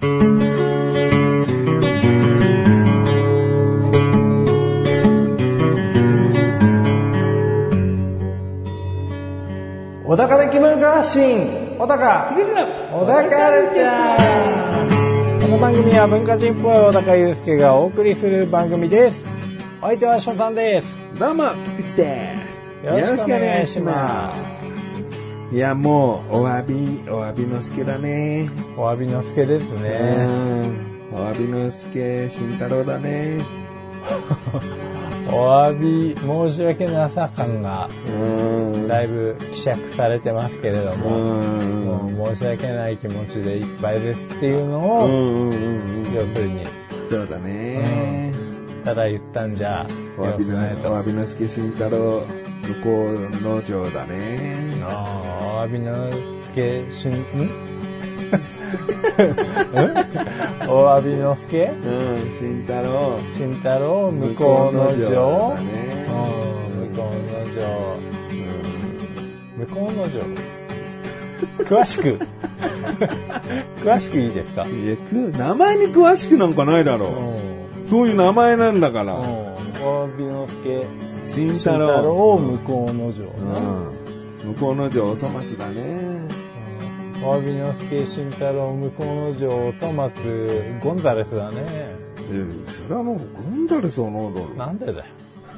小高的文化発信、小高小高カルチャー。この番組は文化人っぽい小高祐介がお送りする番組です。お相手は翔さんです。 どうも菊池です。 よろしくお願いします。 いや、もうお詫びの助だね。 お詫びの助ですね。 お詫びの助慎太郎だね。 お詫び申し訳なさ感がだいぶ希釈されてますけれども、もう申し訳ない気持ちでいっぱいですっていうのを、要するにそうだね、 ただ言ったんじゃお詫びの助慎太郎向こうの城だね。 お詫びの助お詫びの助慎太郎向こうの城だね。 向こうの城、向こうの城詳しくいいですか？ いや、名前に詳しくなんかないだろう。そういう名前なんだから。 お詫びの助慎太郎向こうの城な、 向こうの城お粗末だね。 お詫びの助慎太郎向こうの城お粗末ゴンザレスだね。 それはもうゴンザレスはなんだろう。 なんでだよ。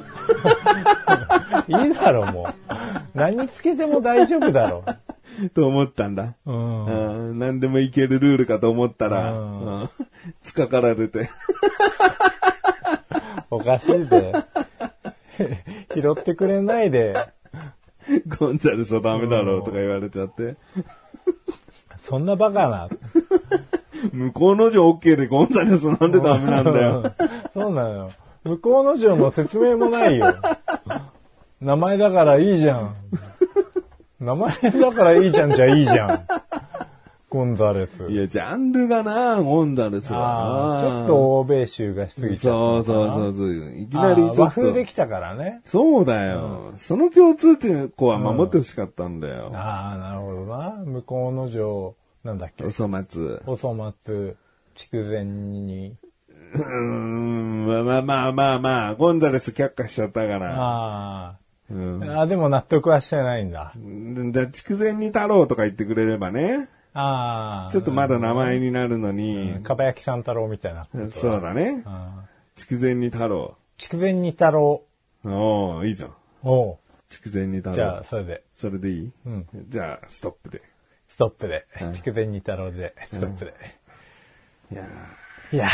いいだろ、もう。何つけても大丈夫だろ。 と思ったんだ。何でもいけるルールかと思ったら、つかかられて。 おかしいで。拾ってくれないで。 ゴンザレスはダメだろうとか言われちゃって。 そんなバカな。 向こうの城 OK でゴンザレスなんでダメなんだよ。 そうなのよ。向こうの城の説明もないよ。名前だからいいじゃん。名前だからいいじゃんじゃいいじゃん。ゴンザレス。 いや、ジャンルがな、ゴンザレスは。 ちょっと欧米臭がしすぎちゃった。 そう。いきなりちょっと。 和風できたからね。 そうだよ。その共通点こは守ってほしかったんだよ。 なるほどな。向こうの城、なんだっけ。 お粗末、 筑前に。 まあ、ゴンザレス却下しちゃったから。 でも納得はしてないんだ。 筑前に太郎とか言ってくれればね。ちょっとまだ名前になるのに。 かばやきさん太郎みたいな。 そうだね。筑前に太郎。 筑前に太郎。 いいじゃん。筑前に太郎。 じゃあ、それでいい？ じゃあ、ストップで。 筑前に太郎で、ストップで。いや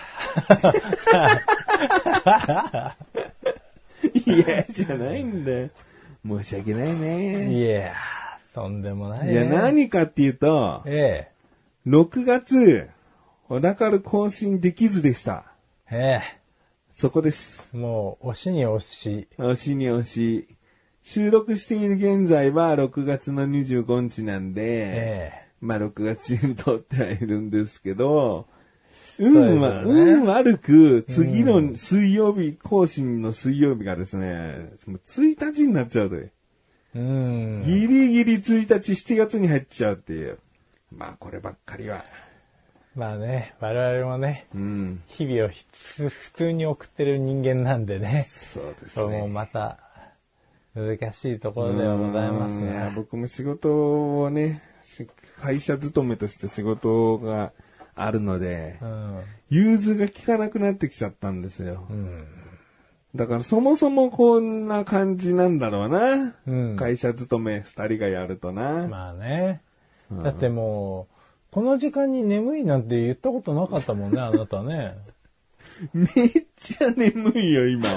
じゃないんだよ。申し訳ないね。 いやとんでもないね。 いや、何かっていうと、6月、小高更新できずでした。そこです。 もう、押しに押し。 収録している現在は6月の25日なんで、6月中に撮ってはいるんですけど、運悪く、次の水曜日、更新の水曜日がですね、1日になっちゃうで。ギリギリ1日7月に入っちゃうっていう。まあこればっかりは。 まあね、我々もね、日々を普通に送ってる人間なんでね。 そうですね。 もうまた難しいところではございますね。 僕も仕事をね、会社勤めとして仕事があるので、融通が利かなくなってきちゃったんですよ。だからそもそもこんな感じなんだろうな。会社勤め2人がやるとな。 まあね。だってもう、この時間に眠いなんて言ったことなかったもんね、あなたね。 めっちゃ眠いよ、今。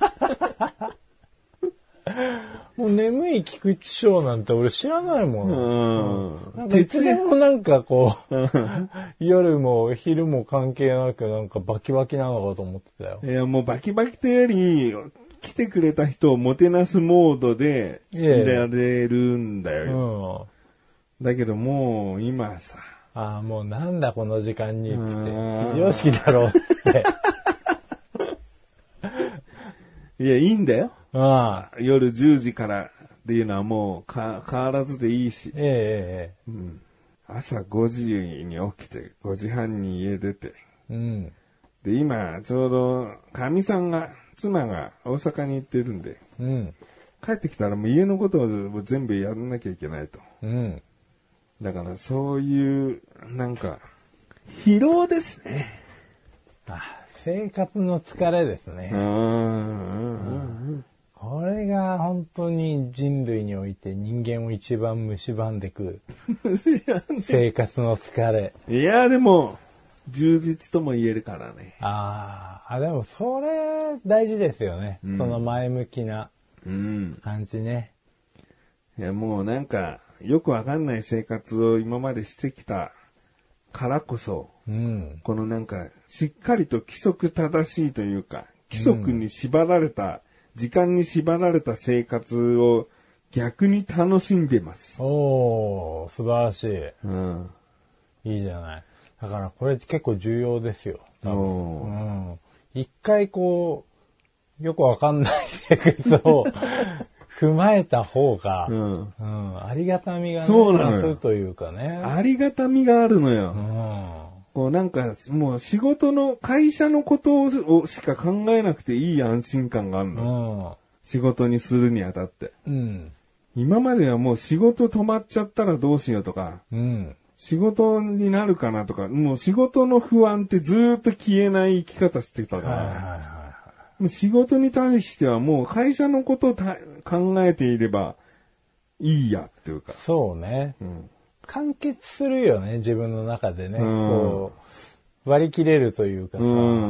もう眠い菊池翔なんて俺知らないもん。なんかいつでもなんかこう、夜も昼も関係なくなんかバキバキなのかと思ってたよ。 いやもうバキバキというより、来てくれた人をもてなすモードでいられるんだよ。だけどもう今さ。 もうなんだこの時間につって。非常識だろうって。 いや、いいんだよ。夜10時からっていうのはもう変わらずでいいし。 朝5時に起きて、5時半に家出て。 うん。 で、今、ちょうど、妻が大阪に行ってるんで、 うん。 帰ってきたらもう家のことを全部やらなきゃいけないと。 うん。 だから、そういう、なんか、疲労ですね。 生活の疲れですね。これが本当に人類において人間を一番蝕んでく生活の疲れ。 いや、でも、充実とも言えるからね。 でもそれ大事ですよね。その前向きな感じね。 いや、もうなんか、よくわかんない生活を今までしてきたからこそ、このなんか、しっかりと規則正しいというか、規則に縛られた、時間に縛られた生活を逆に楽しんでます。 おー、素晴らしい。 いいじゃない。だからこれ結構重要ですよ。一回こう、よくわかんない生活を踏まえた方が、ありがたみがね、増すというかね。 ありがたみがあるのよ。こうなんか、もう会社のことをしか考えなくていい安心感があるの。仕事にするにあたって。今まではもう仕事止まっちゃったらどうしようとか、仕事になるかなとか、もう仕事の不安ってずーっと消えない生き方してたから、もう仕事に対してはもう会社のことを考えていればいいやっていうか。 そうね。完結するよね、自分の中でね。こう割り切れるというかさ。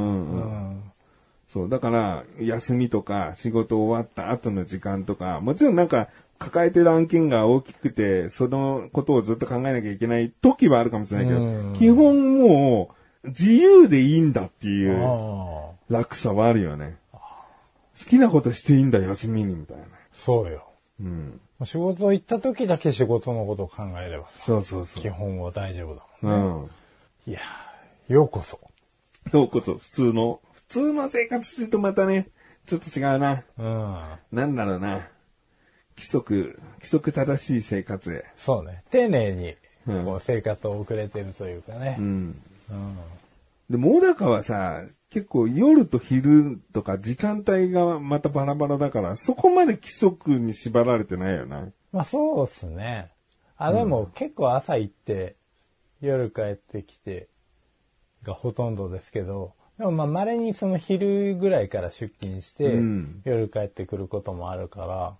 そう、だから、休みとか仕事終わった後の時間とか、もちろんなんか、抱えてる案件が大きくて、そのことをずっと考えなきゃいけない時はあるかもしれないけど、基本もう、自由でいいんだっていう楽さはあるよね。好きなことしていいんだ、休みに、みたいな。 そうよ。仕事行った時だけ仕事のことを考えればさ。 そう。 基本は大丈夫だもんね。いや、ようこそ。 普通の生活するとまたね、ちょっと違うな。なんだろうな。規則正しい生活へ。 そうね。丁寧に、こう生活を送れてるというかね。 でも、小高はさ、結構夜と昼とか時間帯がまたバラバラだから、そこまで規則に縛られてないよな。 まあそうっすね。でも結構朝行って、夜帰ってきてがほとんどですけど、でもまあ稀にその昼ぐらいから出勤して、夜帰ってくることもあるから、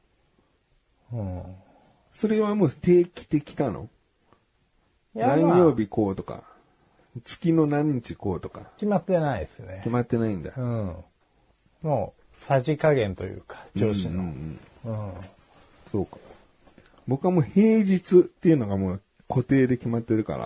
それはもう定期的なの？何曜日こうとか。月の何日こうとか。 決まってないですね。 決まってないんだ。 もう、さじ加減というか、上司の。 そうか。僕はもう平日っていうのがもう固定で決まってるから。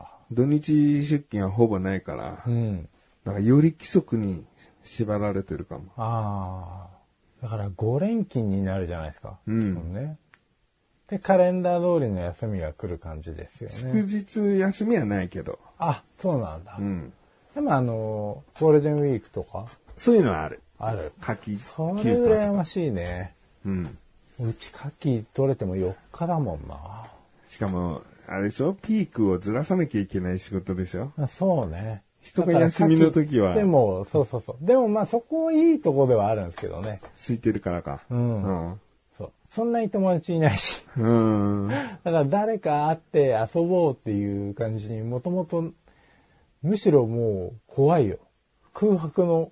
土日出勤はほぼないから。だからより規則に縛られてるかも。 だから5連勤になるじゃないですか。ね。で、カレンダー通りの休みが来る感じですよね。 祝日休みはないけど。 そうなんだ。でもゴールデンウィークとかそういうのはある。 それ羨ましいね。うち夏季取れても4日だもんな。 しかも、あれでしょ？ピークをずらさなきゃいけない仕事でしょ？ そうね。 人が休みの時は。 でも、そう。でもまあそこいいとこではあるんですけどね。 空いてるからか。 そんなに友達いないし。だから誰か会って遊ぼうっていう感じにもともと、むしろもう怖いよ。空白の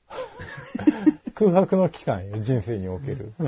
期間よ、人生における。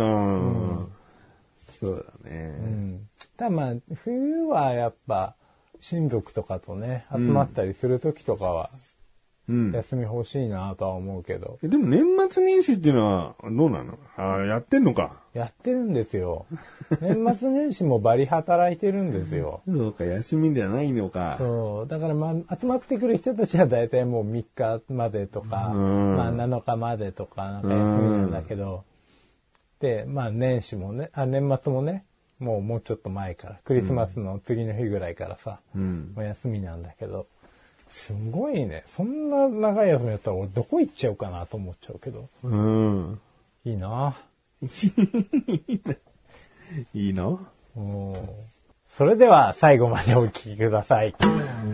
そうだね。 ただまあ、冬はやっぱ、親族とかとね、集まったりする時とかは、休み欲しいなとは思うけど。 でも年末年始っていうのはどうなの？やってんのか。 やってるんですよ。年末年始もバリ働いてるんですよ。 そうか、休みじゃないのか。 そう。だからまあ、集まってくる人たちは大体もう3日までとか、まあ7日までとかなんか休みなんだけど、で、まあ年始もね、年末もね、もうちょっと前から、クリスマスの次の日ぐらいからさ、もう休みなんだけど、すごいね。そんな長い休みやったら俺どこ行っちゃうかなと思っちゃうけど。いいな。 いいの？ それでは最後までお聞きください。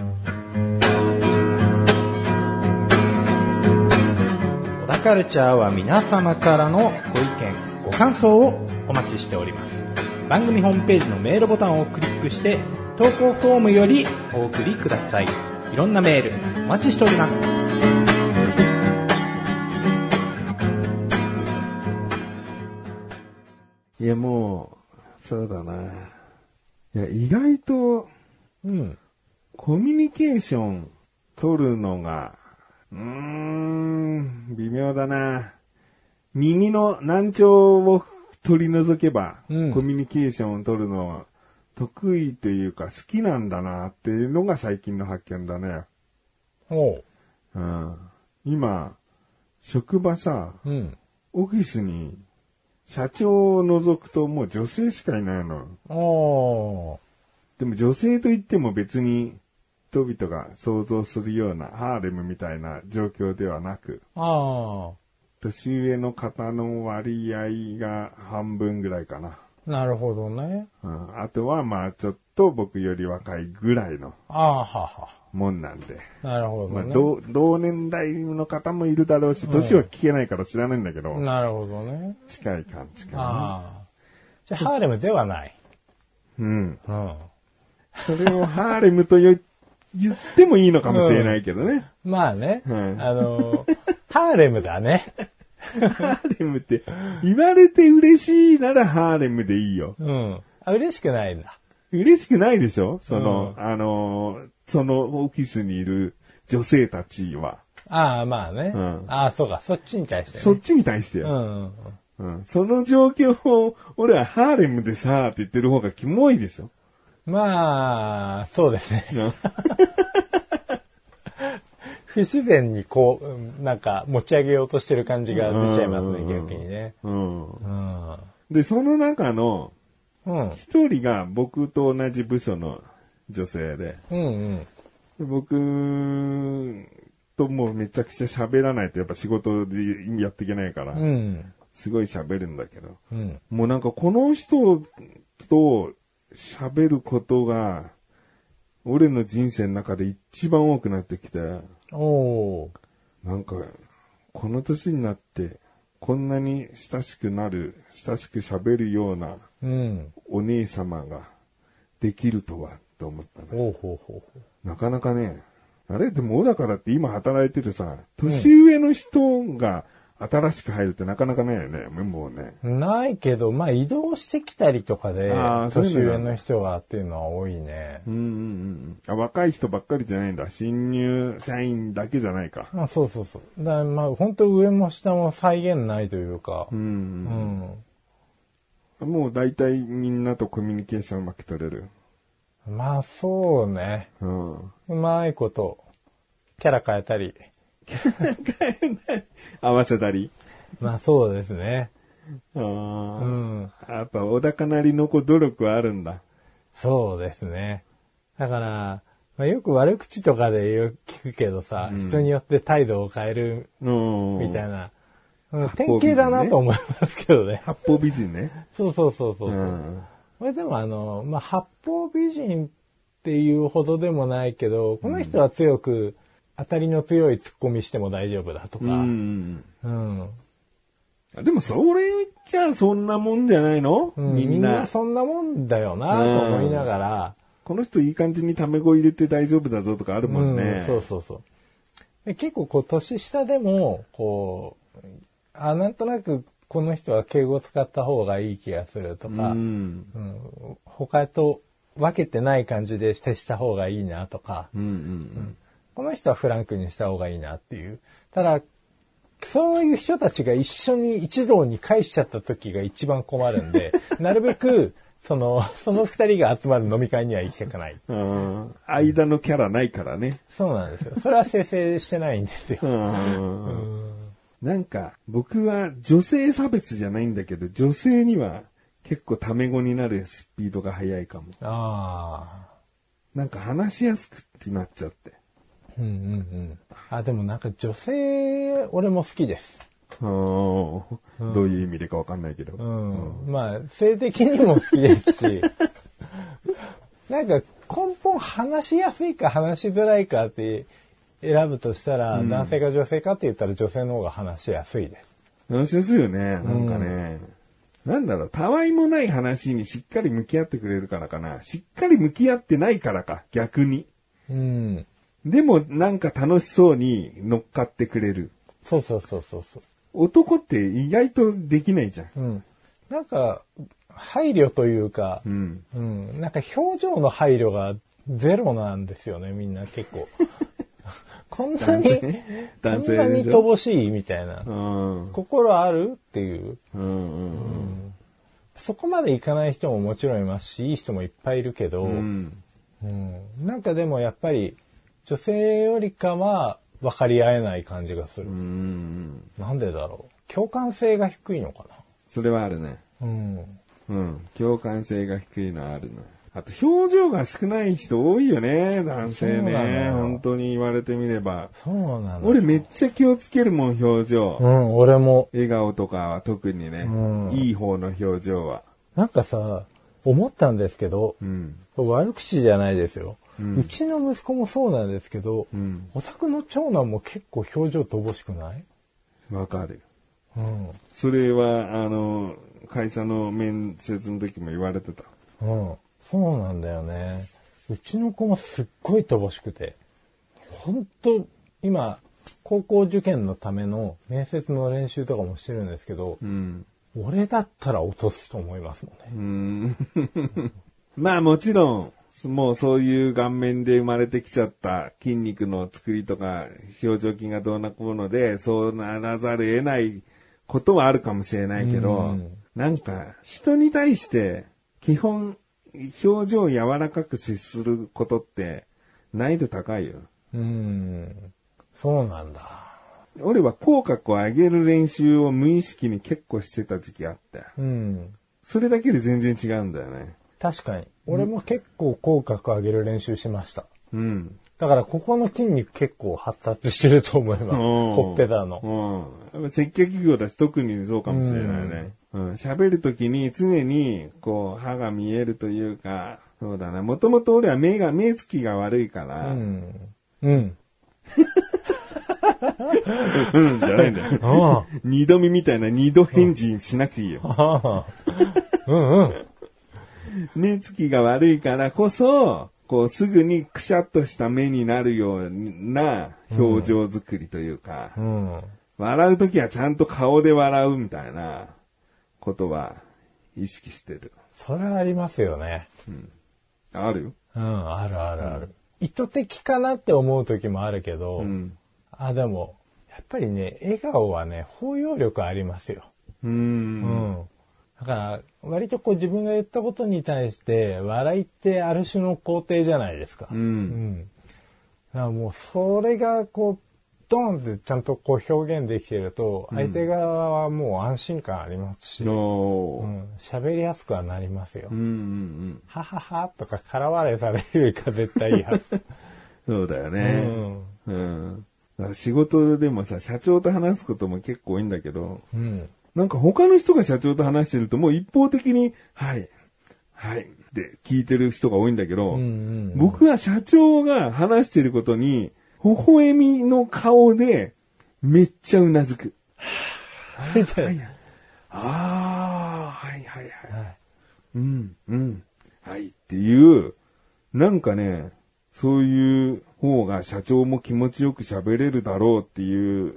小田カルチャーは皆様からのご意見、ご感想をお待ちしております。番組ホームページのメールボタンをクリックして投稿フォームよりお送りください。いろんなメールお待ちしております。 いやもうそうだな。いや意外とコミュニケーション取るのが微妙だな。右の難聴を取り除けば、コミュニケーションを取るのは得意というか好きなんだなっていうのが最近の発見だね。今職場さ、オフィスに社長を除くともう女性しかいないの。でも女性といっても別に人々が想像するようなハーレムみたいな状況ではなく、年上の方の割合が半分ぐらいかな。 なるほどね。 あとはまあちょっと僕より若いぐらいのもんなんで。 なるほどね。 まあ、同年代の方もいるだろうし、年は聞けないから知らないんだけど。 なるほどね。 近い感じかな。 じゃあハーレムではない。 それをハーレムと言ってもいいのかもしれないけどね。 まあね。ハーレムだね。 ハーレムって言われて嬉しいならハーレムでいいよ。 嬉しくないんだ。 嬉しくないでしょ？そのオフィスにいる女性たちは。 まあね。そうか。そっちに対してね。 そっちに対してよ。その状況を俺はハーレムでさーって言ってる方がキモいでしょ？ まあ、そうですね。不自然にこう、なんか持ち上げようとしてる感じが出ちゃいますね、逆にね。 で、その中の、一人が僕と同じ部署の女性で、僕ともうめちゃくちゃ喋らないとやっぱ仕事でやっていけないから、すごい喋るんだけど、もうなんかこの人と喋ることが、俺の人生の中で一番多くなってきて、なんか、この年になって、こんなに親しく喋るような、お姉様ができるとは、と思ったね。なかなかね、でも、だからって今働いてるさ、年上の人が新しく入るってなかなかないよね、もうね。 ないけど、まあ移動してきたりとかで、年上の人がっていうのは多いね。 若い人ばっかりじゃないんだ。新入社員だけじゃないか。 そう。だからまあ本当上も下も再現ないというか。 もう大体みんなとコミュニケーションうまく取れる。 まあそうね。うまいこと、キャラ変えたり。 合わせたり。 まあそうですね。 やっぱ小高なりの努力はあるんだ。 そうですね。だから、まあ、よく悪口とかで聞くけどさ、人によって態度を変えるみたいな、典型だなと思いますけどね。 八方美人ね。 そう。これでもまあ八方美人っていうほどでもないけど、この人は強く、当たりの強いツッコミしても大丈夫だとか。 でもそれ言っちゃそんなもんじゃないの？みんなそんなもんだよなと思いながら。 この人いい感じにタメ語入れて大丈夫だぞとかあるもんね。 そう。結構こう年下でも、こう、なんとなくこの人は敬語使った方がいい気がするとか、他と分けてない感じで接した方がいいなとか、この人はフランクにした方がいいなっていう。ただ、そういう人たちが一緒に一堂に会しちゃった時が一番困るんで、なるべく、その二人が集まる飲み会には行きたくない。 間のキャラないからね。 そうなんですよ。それは生成してないんですよ。 なんか、僕は女性差別じゃないんだけど、女性には結構タメ語になるスピードが速いかも。なんか話しやすくってなっちゃって。 でもなんか女性、俺も好きです。 どういう意味でかわかんないけど。 まあ、性的にも好きですし、 なんか根本話しやすいか話しづらいかって選ぶとしたら、男性か女性かって言ったら女性の方が話しやすいです。 話しやすいよね。なんかね。なんだろう、たわいもない話にしっかり向き合ってくれるからかな。しっかり向き合ってないからか、逆に。 うん。 でもなんか楽しそうに乗っかってくれる。 そうそうそうそう。 男って意外とできないじゃん。 うん。なんか、配慮というか、うん。なんか表情の配慮がゼロなんですよね、みんな結構。こんなに乏しいみたいな。心あるっていう。そこまでいかない人ももちろんいますし、いい人もいっぱいいるけど、なんかでもやっぱり女性よりかは分かり合えない感じがする。なんでだろう。共感性が低いのかな。 それはあるね。共感性が低いのはあるね。あと表情が少ない人多いよね、男性ね。本当に言われてみれば。 そうなの。 俺めっちゃ気をつけるもん、表情。 俺も。 笑顔とかは特にね、いい方の表情は。 なんかさ、思ったんですけど、悪口じゃないですよ。うちの息子もそうなんですけど、お宅の長男も結構表情乏しくない？ わかる。それは、会社の面接の時も言われてた。 そうなんだよね。うちの子もすっごい乏しくて。本当今、高校受験のための面接の練習とかもしてるんですけど、俺だったら落とすと思いますもんね。 まあもちろん、もうそういう顔面で生まれてきちゃった筋肉の作りとか表情筋がどうなこうので、そうならざる得ないことはあるかもしれないけど、なんか人に対して基本表情を柔らかく接することって難易度高いよ。 そうなんだ。 俺は口角を上げる練習を無意識に結構してた時期あって。それだけで全然違うんだよね。 確かに。俺も結構口角上げる練習しました。だからここの筋肉結構発達してると思います。ほっぺたの。 接客業だし特にそうかもしれないね。喋るときに常にこう歯が見えるというか、そうだな。もともと俺は目つきが悪いから。じゃないんだよ。二度見みたいな二度返事しなくていいよ。目つきが悪いからこそ、こうすぐにくしゃっとした目になるような表情作りというか、笑うときはちゃんと顔で笑うみたいなことは意識してる。 それはありますよね。 あるよ。 ある。意図的かなって思うときもあるけど、でも、やっぱりね、笑顔はね、包容力ありますよ。だから、割とこう自分が言ったことに対して、笑いってある種の肯定じゃないですか。だからもう、それがこう、ドーンってちゃんとこう表現できてると、相手側はもう安心感ありますし、喋りやすくはなりますよ。はははとか空笑いされるよりか絶対いいはず。 そうだよね。仕事でもさ、社長と話すことも結構多いんだけど、なんか他の人が社長と話してるともう一方的に、はい、って聞いてる人が多いんだけど、僕は社長が話してることに、微笑みの顔でめっちゃうなずく。 みたいな。 はい。はいっていう、なんかね、そういう方が社長も気持ちよく喋れるだろうっていう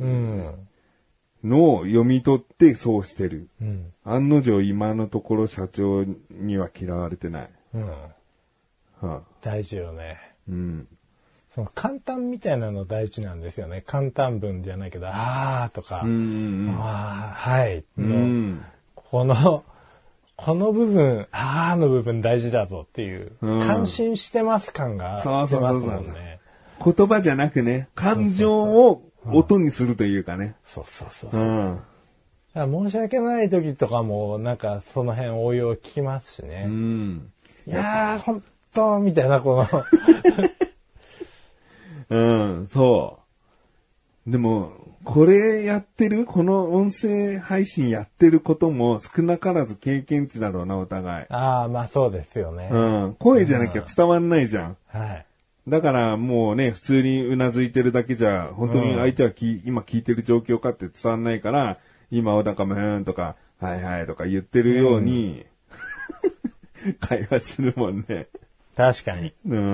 のを読み取ってそうしてる。案の定今のところ社長には嫌われてない。 大事よね。その簡単みたいなの大事なんですよね。簡単文じゃないけど、とか、はい。この部分、の部分大事だぞっていう、感心してます感が出ますもんね。 言葉じゃなくね、感情を音にするというかね。 そう。申し訳ない時とかも、なんかその辺応用聞きますしね。いやー、ほんと、みたいな、この。 そう。 でも、この音声配信やってることも少なからず経験値だろうな、お互い。 ああ、まあそうですよね。 うん。声じゃなきゃ伝わんないじゃん。 はい。 だからもうね、普通にうなずいてるだけじゃ、本当に相手は今聞いてる状況かって伝わんないから、今小高もとか、はいはいとか言ってるように、会話するもんね。 確かに。 うん。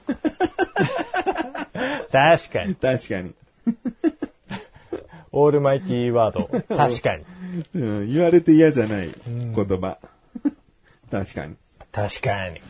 確かに。 確かに。 オールマイティーワード。確かに。 うん、言われて嫌じゃない言葉。確かに。 確かに。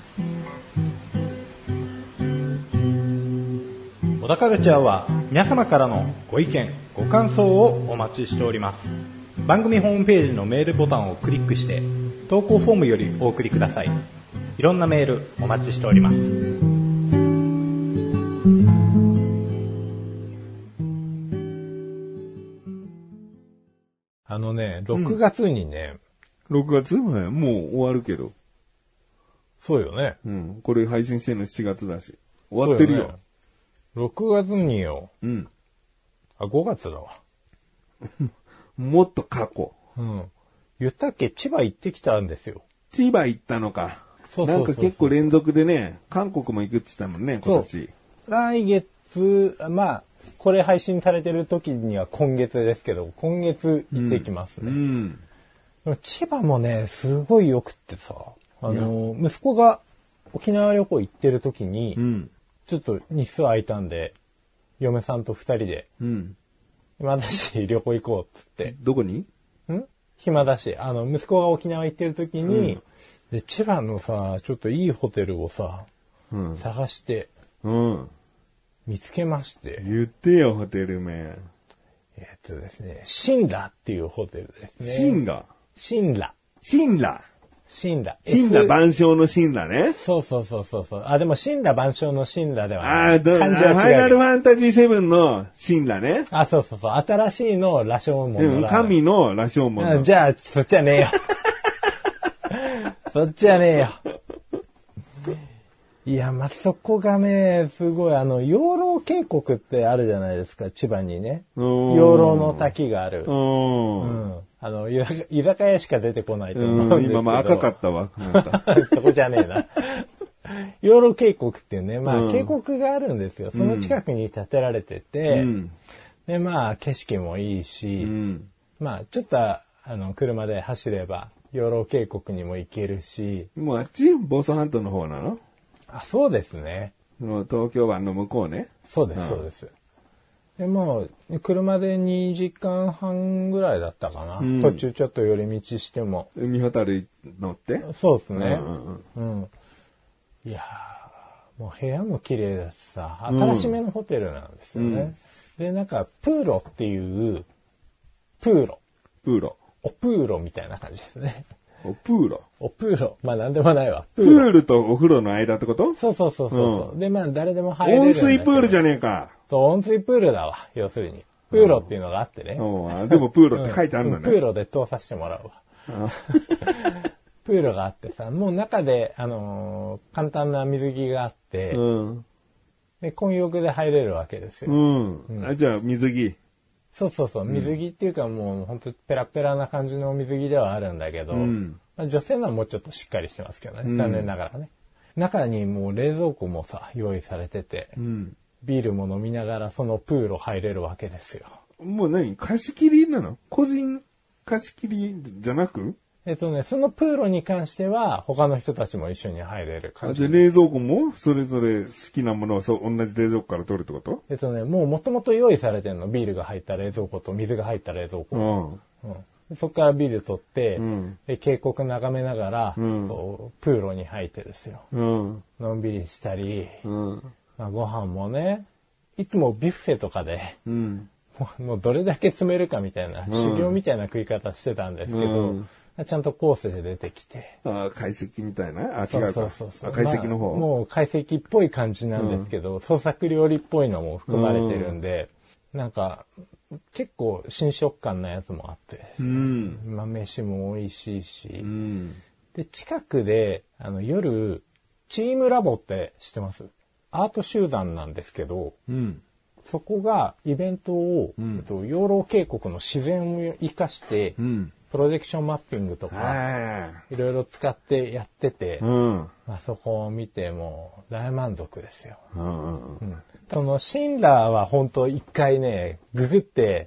小田カルチャーは皆様からのご意見、ご感想をお待ちしております。番組ホームページのメールボタンをクリックして投稿フォームよりお送りください。いろんなメールお待ちしております。6月にね、 6月もう終わるけど。 そうよね。 うん。これ配信してるの7月だし。終わってるよ。 6月によ。 うん。 あ、5月だわ。 もっと過去。 うん。言ったっけ、千葉行ってきたんですよ。 千葉行ったのか。 そうなんか結構連続でね、韓国も行くって言ったもんね、今年。 来月、まあ、これ配信されてる時には今月ですけど、今月行ってきますね。でも千葉もね、すごい良くってさ、息子が沖縄旅行行ってる時に、ちょっと日数空いたんで、嫁さんと2人で、暇だし旅行行こうっつって。 どこに？ 暇だし、息子が沖縄行ってる時に、で千葉のさ、ちょっといいホテルをさ、探して、見つけまして。 言ってよ、ホテル名。 ですね、シンラっていうホテルですね。 シンラ。 シンラ。 シンラ。 シンラ。 シンラ万象のシンラね。 そう。あ、でもシンラ万象のシンラではない。 漢字は違う。ファイナルファンタジー7のシンラね。 あ、そう。新しいの羅生門の。 神の羅生門の。 じゃあ、そっちはねえよ。そっちはねえよ。いや、そこがね、すごい、養老渓谷ってあるじゃないですか、千葉にね。養老の滝がある。居酒屋しか出てこないと思うんですけど。 今赤かったわ。 そこじゃねえな。養老渓谷っていうね、渓谷があるんですよ。その近くに建てられてて、で、景色もいいし、ちょっと、車で走れば、養老渓谷にも行けるし。 もうあっち房総半島の方なの？ あ、そうですね。 東京湾の向こうね。 そうです。で、車で2時間半ぐらいだったかな。途中ちょっと寄り道しても。 海ほたる乗って？ そうですね。いやー、もう部屋も綺麗だしさ、新しめのホテルなんですよね。で、なんか、プーロっていう、プーロ。おプーロみたいな感じですね。 おプーロ。 なんでもないわ。 プールとお風呂の間ってこと？ そう。で、誰でも入れるんだけど。 温水プールじゃねえか。 そう、温水プールだわ。要するに。プーロっていうのがあってね。 でもプーロって書いてあるのね。 プーロで通させてもらうわ。プーロがあってさ、もう中で、簡単な水着があって、で、混浴で入れるわけですよ。 じゃあ水着。 そう。水着っていうかもう本当ペラペラな感じの水着ではあるんだけど、女性のはもうちょっとしっかりしてますけどね。残念ながらね。中にもう冷蔵庫もさ、用意されてて、ビールも飲みながらそのプール入れるわけですよ。 もう貸し切りなの？個人貸し切りじゃなく？ そのプールに関しては他の人たちも一緒に入れる感じ。 じゃあ冷蔵庫もそれぞれ好きなものを同じ冷蔵庫から取るってこと？ もう元々用意されてるの。ビールが入った冷蔵庫と水が入った冷蔵庫。そこからビール取って、で渓谷眺めながら、プールに入ってですよ。のんびりしたり、ご飯もね、いつもビュッフェとかで、もうどれだけ詰めるかみたいな、修行みたいな食い方してたんですけど、ちゃんとコースで出てきて。 解析みたいな？違うか。 そう。 解析の方、 もう解析っぽい感じなんですけど、創作料理っぽいのも含まれてるんで、なんか、結構新食感なやつもあってですね。飯も美味しいし。で、近くで、夜、チームラボって知ってます？アート集団なんですけど、 そこがイベントを、養老渓谷の自然を生かして、プロジェクションマッピングとか、いろいろ使ってやってて、そこを見てもう大満足ですよ。そのシンラーは本当一回ね、ググって、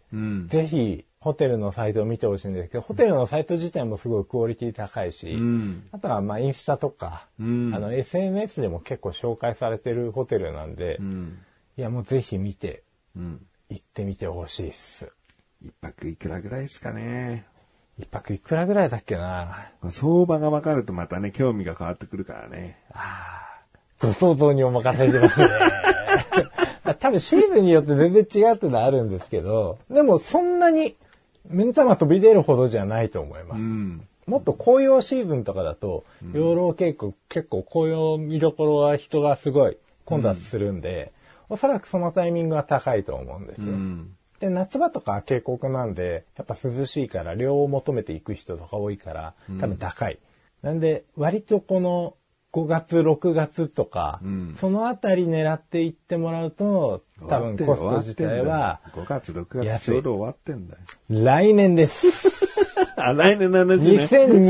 ぜひホテルのサイトを見てほしいんですけど、ホテルのサイト自体もすごいクオリティ高いし、あとはインスタとか、SNS でも結構紹介されてるホテルなんで、いやもうぜひ見て、行ってみてほしいっす。 一泊いくらぐらいですかね。 一泊いくらぐらいだっけな。 相場が分かるとまたね、興味が変わってくるからね。 ご想像にお任せしますね。多分シーズンによって全然違うってのはあるんですけど、でもそんなに目ん玉飛び出るほどじゃないと思います。もっと紅葉シーズンとかだと、養老渓谷結構紅葉見どころは人がすごい混雑するんで、おそらくそのタイミングは高いと思うんですよ。で、夏場とか渓谷なんで、やっぱ涼しいから涼を求めていく人とか多いから、多分高い。なんで、割とこの5月、6月とか、そのあたり狙っていってもらうと、多分コスト自体は、 5月、6月ちょうど終わってんだよ。 来年です。 来年の話ね。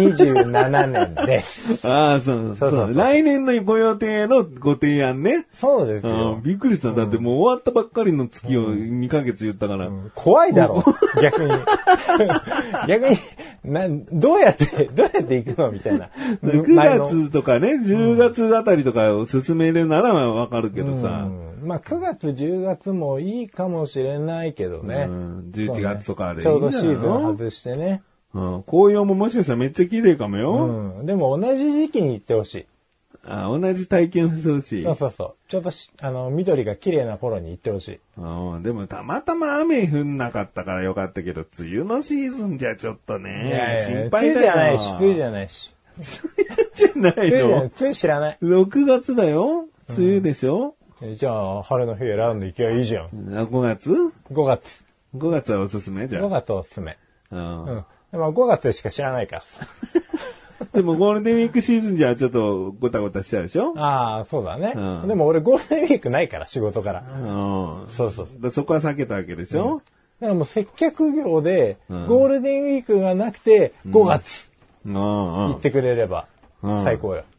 2027年です。 そう。来年のご予定のご提案ね。 そうですよ。 びっくりした。だってもう終わったばっかりの月を2ヶ月言ったから。 怖いだろ、逆に。逆に、どうやって行くのみたいな。 9月とかね、10月あたりとかを進めるならわかるけどさ。 9月、10月もいいかもしれないけどね。 11月とかでいいちょうどシーズン外してね。 紅葉ももしかしたらめっちゃ綺麗かもよ。 でも同じ時期に行ってほしい。 同じ体験をしてほしい。 そう。ちょうど緑が綺麗な頃に行ってほしい。 でもたまたま雨降んなかったからよかったけど、梅雨のシーズンじゃちょっとね、心配だよ。 梅雨じゃないし。 じゃないの？ 梅雨知らない。 6月だよ。梅雨でしょ？ じゃあ、晴れの日選んで行けばいいじゃん。 5月 ?5 月。 5月はおすすめじゃん。 5月おすすめ。でも5月しか知らないからさ。 でもゴールデンウィークシーズンじゃちょっとごたごたしちゃうでしょ？ そうだね。でも俺ゴールデンウィークないから仕事から。そう。 そこは避けたわけでしょ？ だからもう接客業でゴールデンウィークがなくて5月行ってくれれば最高よ。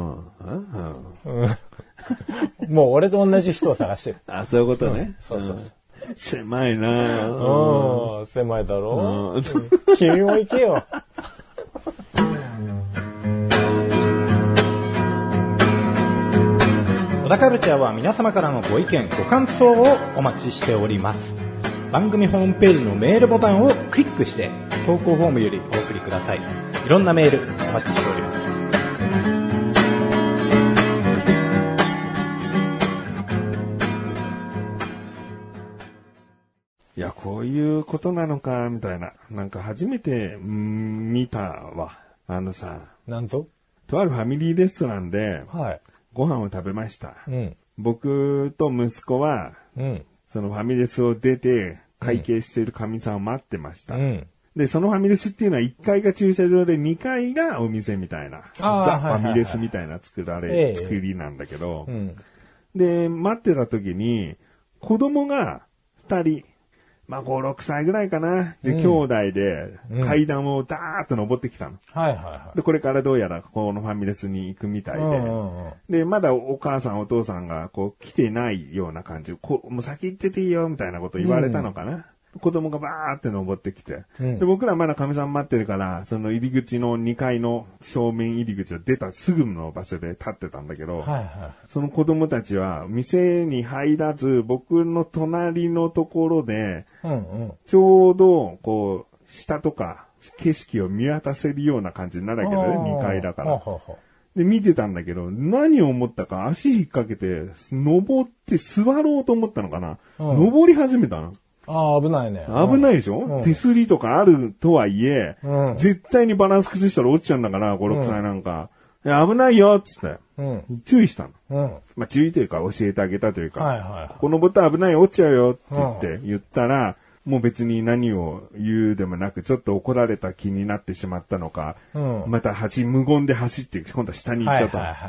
もう俺と同じ人を探してる。 そういうことね。 そう。 狭いなぁ。狭いだろ。君も行けよ。小田カルチャーは皆様からのご意見、ご感想をお待ちしております。番組ホームページのメールボタンをクリックして投稿フォームよりお送りください。いろんなメールお待ちしております。 いや、こういうことなのか、みたいな。なんか初めて、見たわ。 なんと？ とあるファミリーレストランで、ご飯を食べました。僕と息子は、そのファミレスを出て、会計している神さんを待ってました。で、そのファミレスっていうのは1階が駐車場で2階がお店みたいな、ザ・ファミレスみたいな作りなんだけど、で、待ってた時に、子供が2人、5、6歳ぐらいかな。で、兄弟で階段をダーッと登ってきたの。で、これからどうやらこのファミレスに行くみたいで。で、まだお母さんお父さんが来てないような感じ。もう先行ってていいよみたいなこと言われたのかな。子供がバーって登ってきて。で、僕らまだ神さん待ってるから、その入り口の2階の正面入り口を出たすぐの場所で立ってたんだけど、その子供たちは店に入らず、僕の隣のところで、ちょうど、下とか景色を見渡せるような感じになるわけだよね、2階だから。で、見てたんだけど、何を思ったか足引っ掛けて、登って座ろうと思ったのかな。登り始めたの。 危ないね。 危ないでしょ、手すりとかあるとはいえ、絶対にバランス崩したら落ちちゃうんだから、5、6歳なんか。危ないよっつって、注意したの。注意というか教えてあげたというか、このボタン危ないよ、落ちちゃうよって言ったら、もう別に何を言うでもなく、ちょっと怒られた気になってしまったのか、また無言で走って、今度は下に行っちゃった。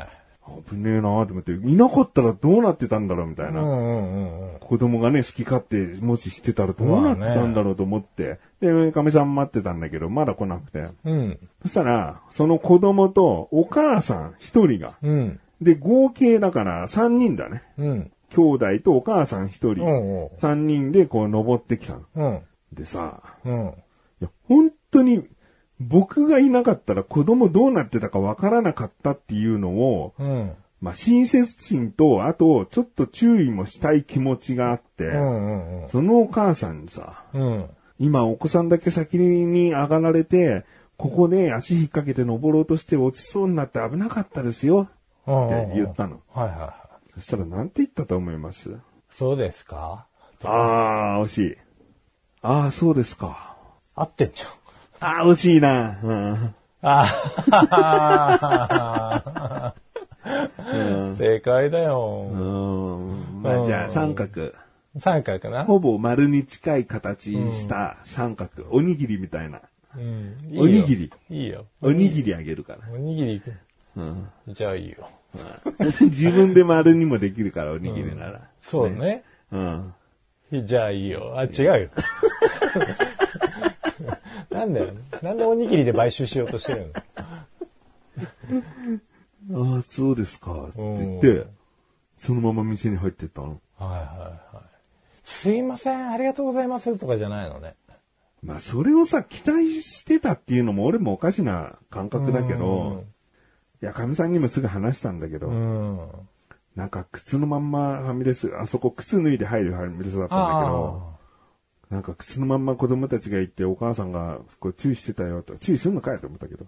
危ねえなと思って、いなかったらどうなってたんだろうみたいな。子供がね、好き勝手、もししてたらどうなってたんだろうと思って、で、かみさん待ってたんだけど、まだ来なくて。そしたら、その子供とお母さん一人が、で、合計だから3人だね。兄弟とお母さん一人、3人でこう登ってきたの。でさ、いや、本当に、僕がいなかったら子供どうなってたかわからなかったっていうのを、まあ、親切心と、あと、ちょっと注意もしたい気持ちがあって、そのお母さんにさ、今お子さんだけ先に上がられて、ここで足引っ掛けて登ろうとして落ちそうになって危なかったですよ、って言ったの。そしたらなんて言ったと思います？ そうですか？ 惜しい。そうですか。 合ってんじゃん。 惜しいな。 正解だよ。 まあ、じゃあ、三角。 三角な。 ほぼ丸に近い形した三角。おにぎりみたいな。 おにぎり。 いいよ。 おにぎりあげるから。 おにぎり。じゃあいいよ。 自分で丸にもできるから、おにぎりなら。 そうね。じゃあいいよ。違うよ。なんだよ。なんでおにぎりで買収しようとしてるの？そうですか。って言って、そのまま店に入ってったの。 すいません、ありがとうございますとかじゃないのね。 まあ、それをさ、期待してたっていうのも俺もおかしな感覚だけど、いや、かみさんにもすぐ話したんだけど、なんか靴のまんまファミレス、あそこ靴脱いで入るファミレスだったんだけど、なんか靴のまんま子供たちが行ってお母さんがこう注意してたよと、注意するのかよと思ったけど。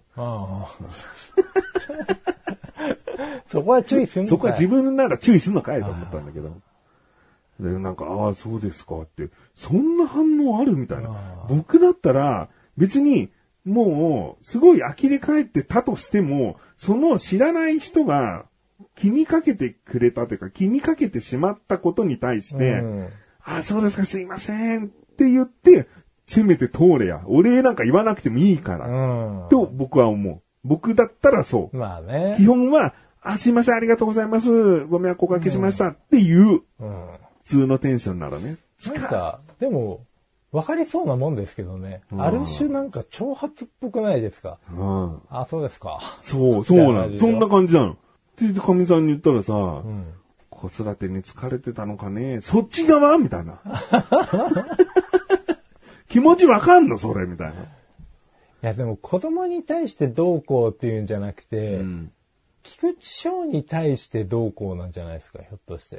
そこは注意するのかよ。 そこは自分なら注意するのかよと思ったんだけど。で、なんか、そうですかって、そんな反応あるみたいな。僕だったら別にもうすごい呆れ返ってたとしても、その知らない人が気にかけてくれたというか気にかけてしまったことに対して、そうですか、すいませんって言って、せめて通れや。お礼なんか言わなくてもいいから。と僕は思う。僕だったらそう。 まあね。 基本は、すいません、ありがとうございます。ご迷惑おかけしましたっていう、普通のテンションならね。 なんか、でも、わかりそうなもんですけどね。ある種なんか挑発っぽくないですか？そうですか。 そうなの。そんな感じなの。で、かみさんに言ったらさ、子育てに疲れてたのかね。そっち側みたいな。気持ちわかんのそれみたいな。いや、でも子供に対してどうこうっていうんじゃなくて、菊池翔に対してどうこうなんじゃないですか、ひょっとして。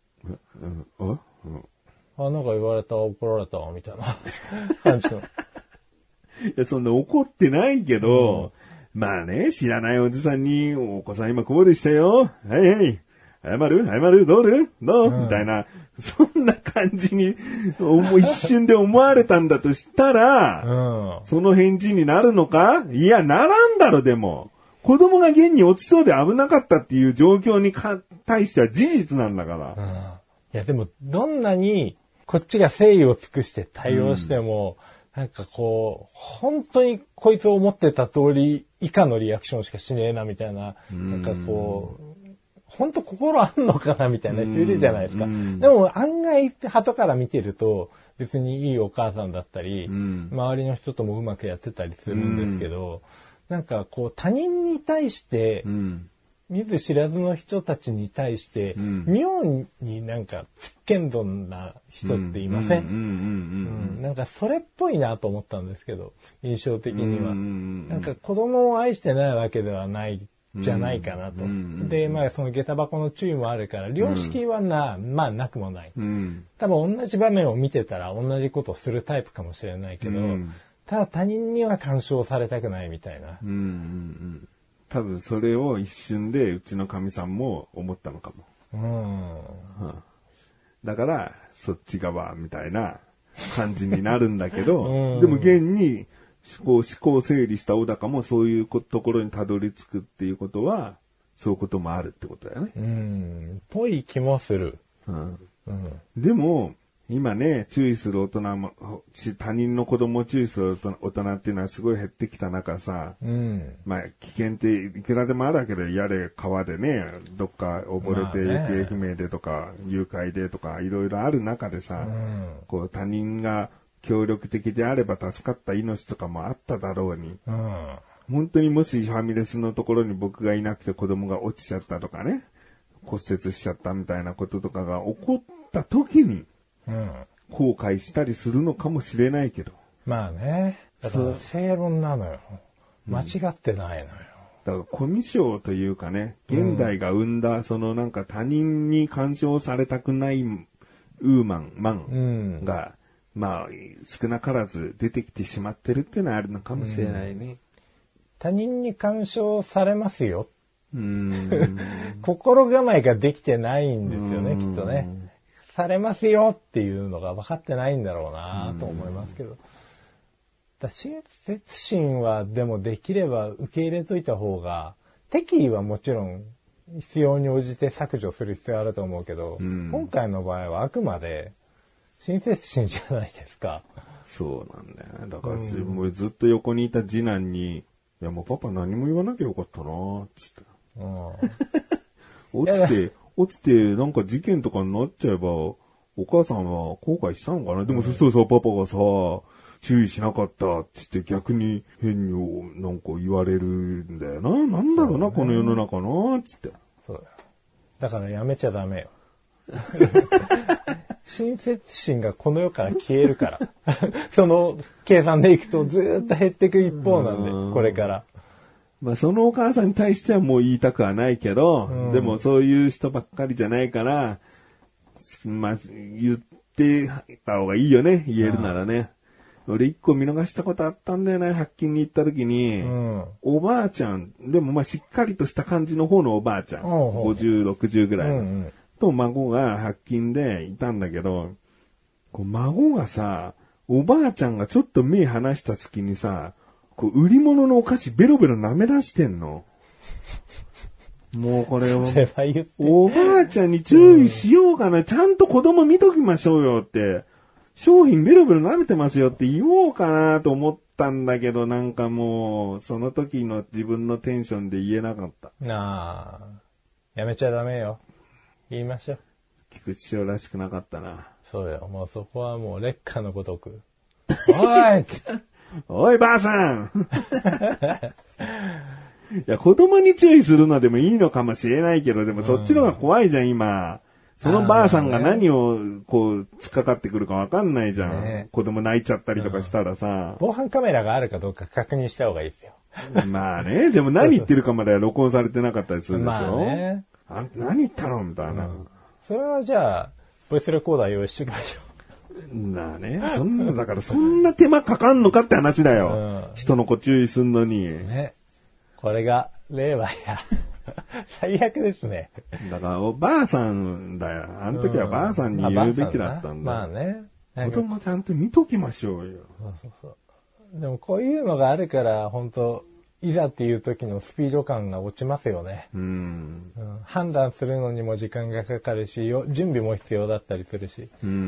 なんか言われた、怒られた、みたいな感じの。 いや、そんな怒ってないけど、まあね、知らないおじさんに、お子さん今こぼれしたよ。はいはい。謝るどうみたいな、そんな感じに、一瞬で思われたんだとしたら、その返事になるのか？いや、ならんだろ、でも。子供が現に落ちそうで危なかったっていう状況に対しては事実なんだから。 いや、でも、どんなに、こっちが誠意を尽くして対応しても、なんかこう、本当にこいつを思ってた通り以下のリアクションしかしねえな、みたいな、なんかこう、本当心あんのかな、みたいな人いるじゃないですか。でも案外、後から見てると、別にいいお母さんだったり、周りの人ともうまくやってたりするんですけど、なんかこう、他人に対して、見ず知らずの人たちに対して、妙になんか、つっけんどんな人っていません？なんかそれっぽいなと思ったんですけど、印象的には。なんか子供を愛してないわけではないじゃないかなと。で、まあその下駄箱の注意もあるから、良識はまあなくもない。多分同じ場面を見てたら同じことをするタイプかもしれないけど、ただ他人には干渉されたくないみたいな。 多分それを一瞬でうちのかみさんも思ったのかも。だから、そっち側みたいな感じになるんだけど、でも現に思考整理した小高もそういうところにたどり着くっていうことは、そういうこともあるってことだよね。 ぽい気もする。 でも、 今ね、注意する大人も、他人の子供を注意する大人っていうのはすごい減ってきた中さ、まあ、危険っていくらでもあるわけで、やれ川でね、どっか溺れて行方不明でとか、誘拐でとか、いろいろある中でさ、こう他人が協力的であれば助かった命とかもあっただろうに、本当にもしファミレスのところに僕がいなくて子供が落ちちゃったとかね、骨折しちゃったみたいなこととかが起こった時に、後悔したりするのかもしれないけど。 まあね。だから正論なのよ。間違ってないのよ。 だからコミュ障というかね、現代が生んだそのなんか他人に干渉されたくないマンが、まあ少なからず出てきてしまってるっていうのはあるのかもしれないね。 他人に干渉されますよ。心構えができてないんですよね、きっとね。されますよっていうのが分かってないんだろうなと思いますけど。親切心はでもできれば受け入れといた方が、敵意はもちろん必要に応じて削除する必要あると思うけど、今回の場合はあくまで親切心じゃないですか。 そうなんだよ。だからもうずっと横にいた次男に、いやもうパパ何も言わなきゃよかったなーっつって。落ちてなんか事件とかになっちゃえば、お母さんは後悔したのかな、でもそしたらさ、パパがさ、注意しなかったって言って逆に変になんか言われるんだよな。なんだろうな、この世の中な、つって。 そうだよ。だからやめちゃダメよ。親切心がこの世から消えるから。その計算でいくとずーっと減っていく一方なんで、これから。 まあそのお母さんに対してはもう言いたくはないけど、でもそういう人ばっかりじゃないから、まあ言ってた方がいいよね、言えるならね。俺一個見逃したことあったんだよね、100均に行った時に、おばあちゃん、でもまあしっかりとした感じの方のおばあちゃん、50、60ぐらいの、と孫が100均でいたんだけど、こう孫がさ、おばあちゃんがちょっと目離した隙にさ、こう売り物のお菓子ベロベロ舐め出してんの。もうこれを、おばあちゃんに注意しようかな、ちゃんと子供見ときましょうよって、商品ベロベロ舐めてますよって言おうかなと思ったんだけど、なんかもう、その時の自分のテンションで言えなかった。 やめちゃダメよ。言いましょう。 菊池翔らしくなかったな。 そうよ。もうそこはもう劣化のごとく。おいおいばあさんいや、子供に注意するのでもいいのかもしれないけど、でもそっちの方が怖いじゃん、今。そのばあさんが何をこう突っかかってくるかわかんないじゃん。子供泣いちゃったりとかしたらさ。 防犯カメラがあるかどうか確認した方がいいですよ。 まあね、でも何言ってるかまでは録音されてなかったりするでしょ。 まあね。 何言ったのみたいな。 それはじゃあ、ボイスレコーダー用意しておきましょう。なあね、そんな手間かかんのかって話だよ。人の子注意すんのに。 ね。これが、令和や。最悪ですね。 だから、おばあさんだよ。あの時はばあさんに言うべきだったんだ。 まあね。 子供ちゃんと見ときましょうよ。 そう。でもこういうのがあるから、本当いざっていう時のスピード感が落ちますよね。判断するのにも時間がかかるし、準備も必要だったりするし。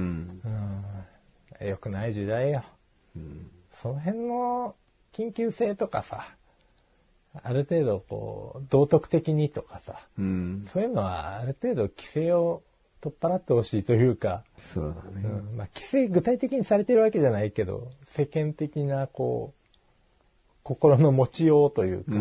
良くない時代よ。その辺の緊急性とかさ、ある程度こう道徳的にとかさ、そういうのはある程度規制を取っ払ってほしいというか、 そうだね。 まあ規制具体的にされてるわけじゃないけど、世間的なこう心の持ちようというか、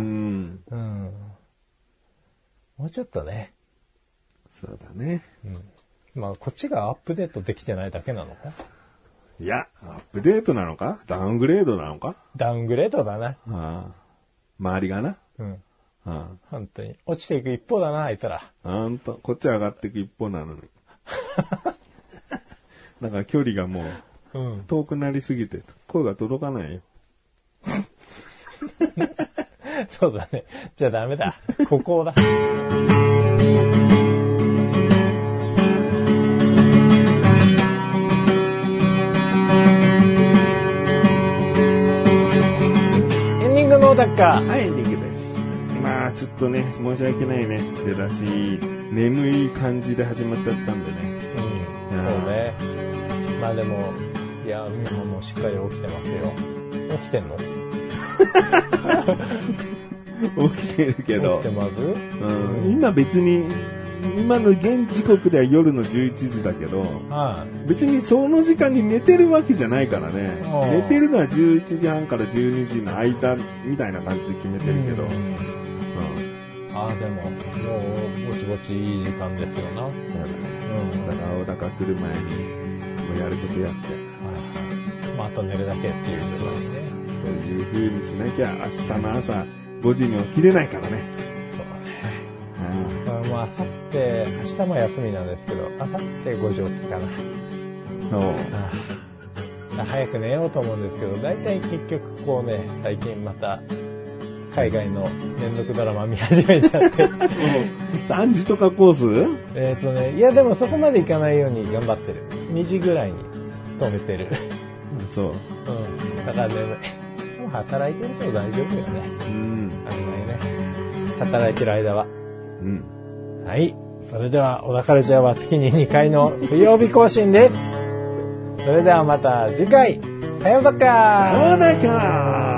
もうちょっとね。 そうだね。 まあこっちがアップデートできてないだけなのか。 いや、アップデートなのか？ダウングレードなのか？ ダウングレードだな。 周りがな。 本当に。落ちていく一方だな、あいつら。 こっちは上がっていく一方なのに。だから距離がもう、遠くなりすぎて、声が届かないよ。 そうだね。じゃあダメだ。ここだ。 はい、エンディングです。まあ、ちょっとね、申し訳ないね。出だし、眠い感じで始まっちゃったんでね。 そうね。 まあでも、いや、今もうしっかり起きてますよ。起きてんの？ 起きてるけど。 起きてます？ うん。今別に、今の現時刻では夜の11時だけど、 はい、 別にその時間に寝てるわけじゃないからね。寝てるのは11時半から12時の間みたいな感じで決めてるけど。 ああ、でも、もう、ぼちぼちいい時間ですよな。そうだね。 だから、小高来る前に、もうやることやって。 まあ、あと寝るだけっていうことですね。 そういう風にしなきゃ、明日の朝5時に起きれないからね。 そうだね。もう、あさって、明日も休みなんですけど、あさって5時起きかな。早く寝ようと思うんですけど、だいたい結局こうね、最近また、海外の連続ドラマ見始めちゃって。 3時とかコース？ いやでもそこまでいかないように頑張ってる。2時ぐらいに止めてる。 そう。 うん。だから眠い。もう働いてると大丈夫よね。 うん。 あんまりね。働いてる間は。 うん。 はい。それでは、小田カルチャーは月に2回の水曜日更新です。それではまた次回。さようなら。 さようなら。